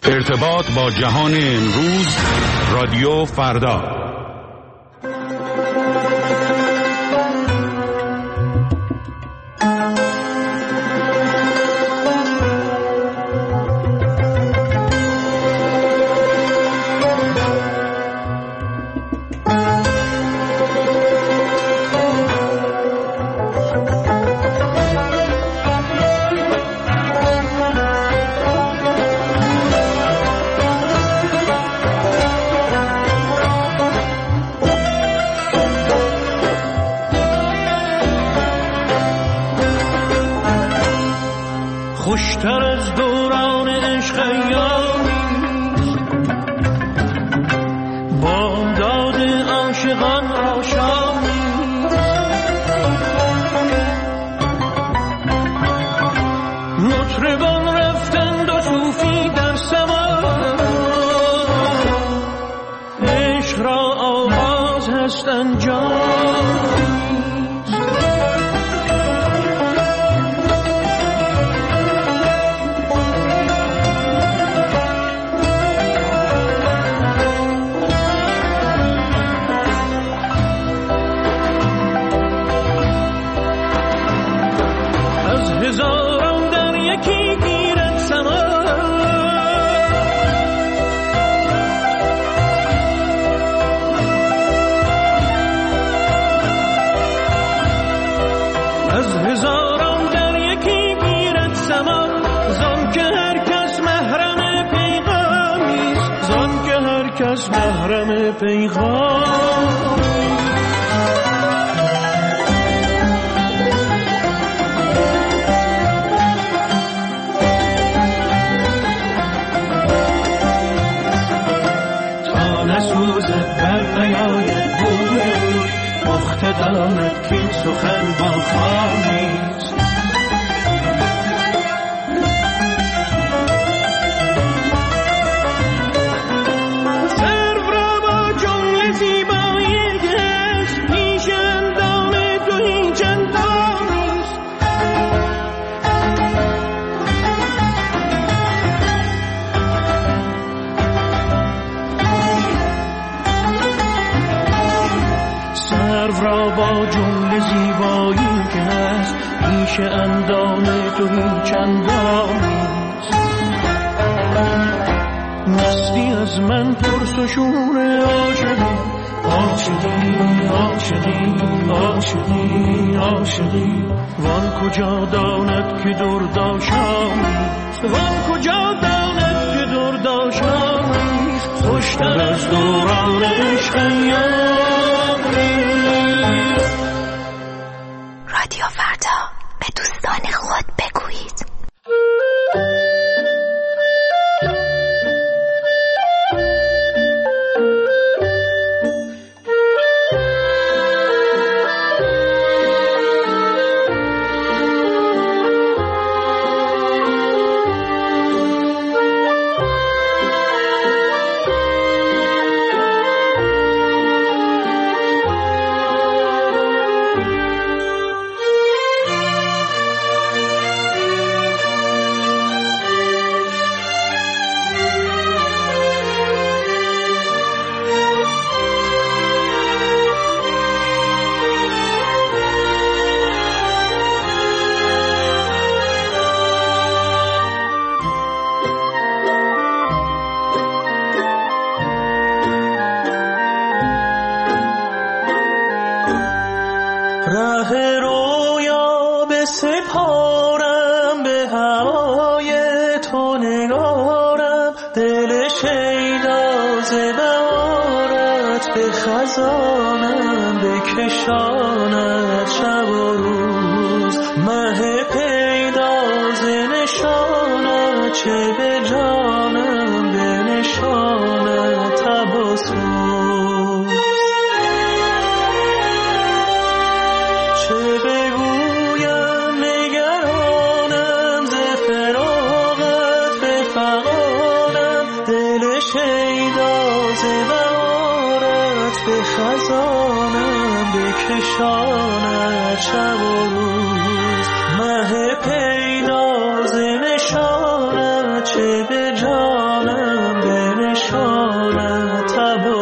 ارتباط با جهان امروز، رادیو فردا. خوشتر از دوران عشق ایامیست، بامداد عاشقان را شامیست. مطربان رفتند و صوفی در سماع، عشق را آغاز هست انجام. هزاران در یکی گیرد سما، از هزاران در یکی گیرد سما. زان که هر کس محرم پیغامیست، زان که هر کس محرم پیغامیست. دارد که سخن با خامیست. سرو را با جمله زیبایی گشت، پیش اندام تو هیچ اندامیست. سرو را با جمله زیبایی که هست، پیش اندام تو هیچ اندامیست. مستی از من پرس و شور عاشقی، عاشقی عاشقی عاشقی عاشقی. وان کجا داند که درداشامیست، وان کجا داند که درداشامیست. خوشتر از دوران عشق رادیو فردا، به دوستان خود بگویید. راه رویا به سپارم، به هوای تو نگارم. دل شیدا ز بهارت به خزانم بکشاند شب و روز. مه پیدا ز نشانت، چه به جانم به نشانت تب و سوز. چه بگویم نگرانم ز فراقت به فغانم. دل شیدا ز بهارت به خزانم بکشاند شب و روز. مه پیدا ز نشانت، چه به جانم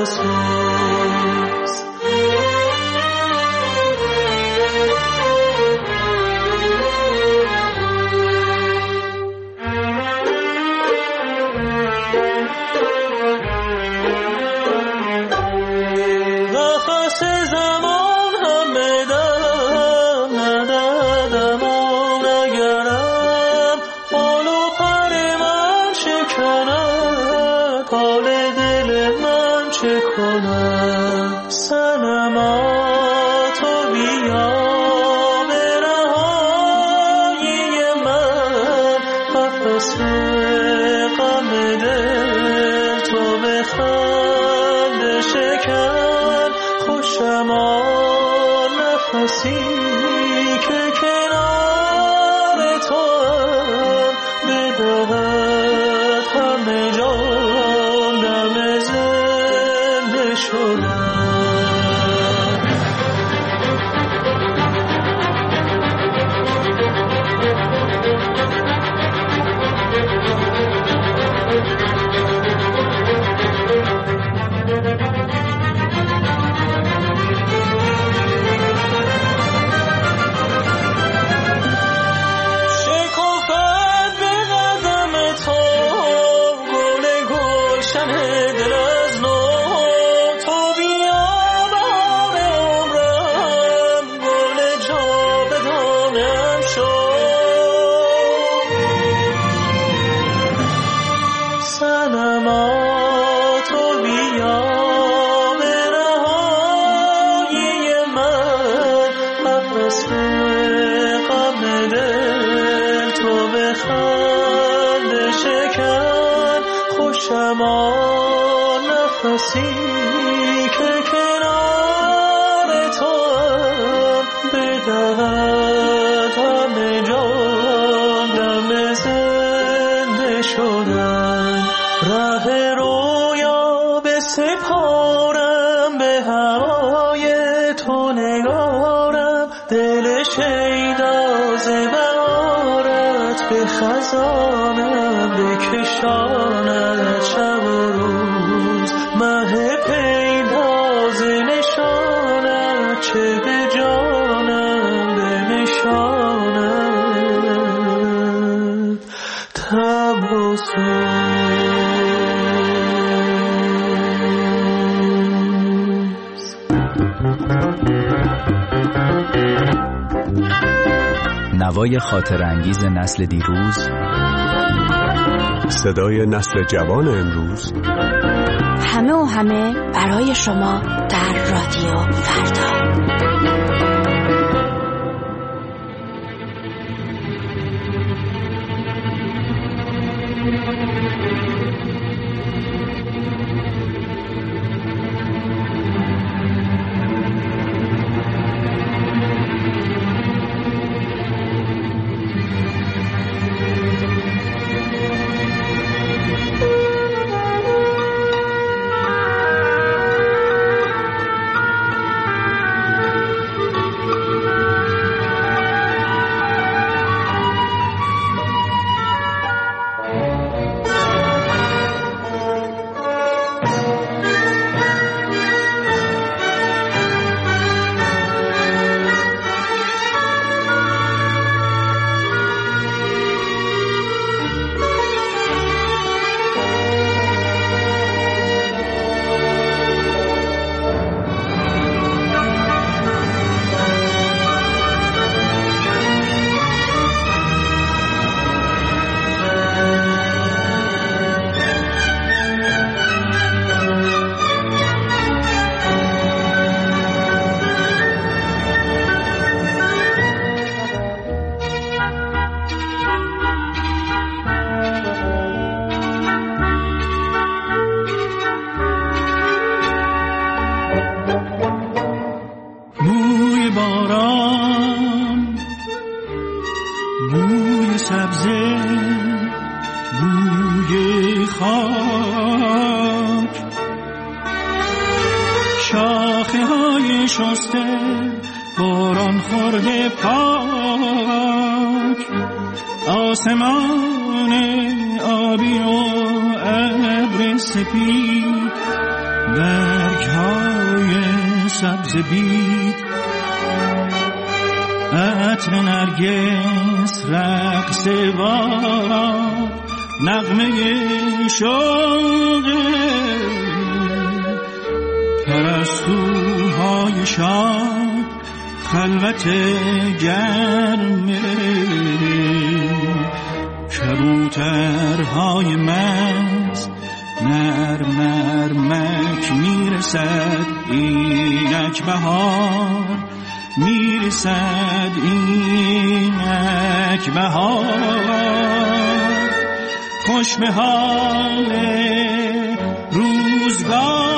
نوای خاطر انگیز نسل دیروز، صدای نسل جوان امروز، همه و همه برای شما در رادیو فردا. برگ‌های سبز بید، عطر نرگس، رقص باران، نغمه شوق پرستوهای شاد، خلوت گرم کبوترهای مست، نرم نرمک میرسد اینک بهار، میرسد اینک بهار. خوش به حال روزگار.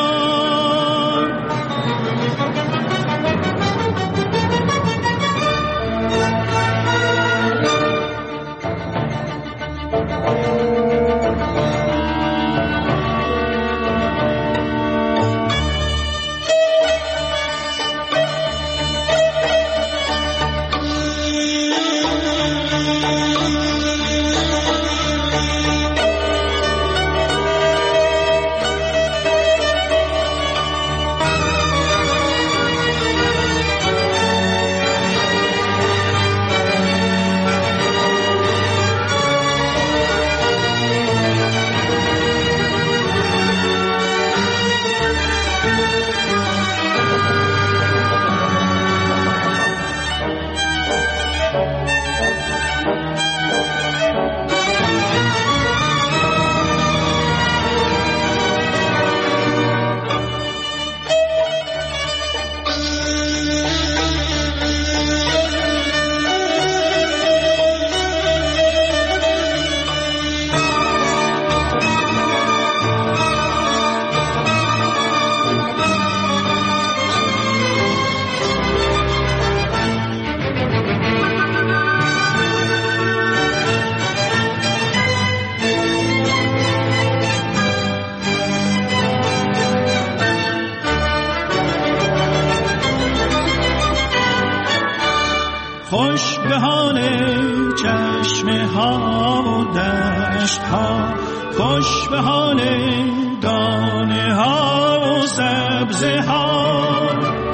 خوش به حال چشمه ها و دشت ها، خوش به حال دانه ها و سبزه ها،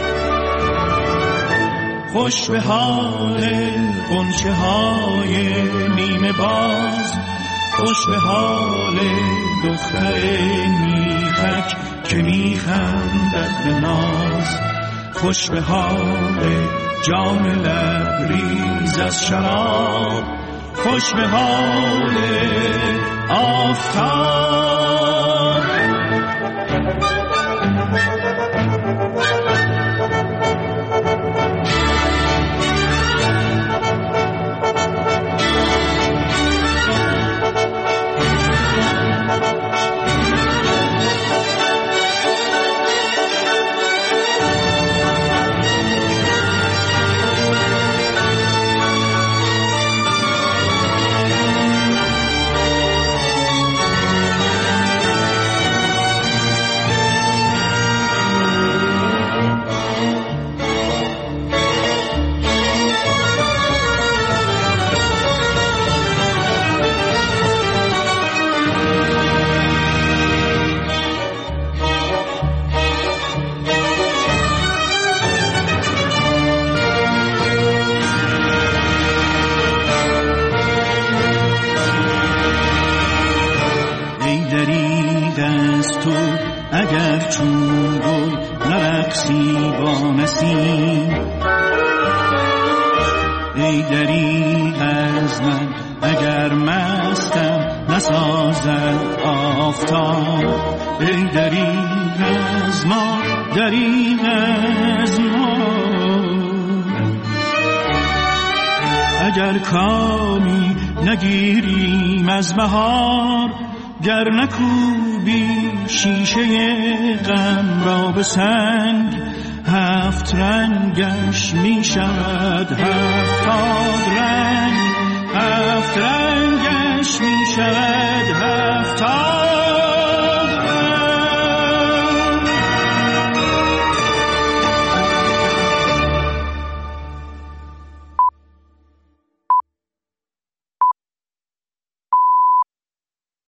خوش به حال غنچه های نیمه باز، خوش به حال دختر میخک که میخندد به ناز، خوش به حال جام لبریز از شراب، خوش به حال آفتاب. اگر چون گل نرقصی با نسیم، ای دریغ از من اگر مستم نسازد آفتاب، ای دریغ از ما، دریغ از ما. اگر کامی نگیریم از بهار، گر نکوبی شیشه غم را به سنگ، هفت رنگش می شود هفتاد رنگ، هفت رنگش می شود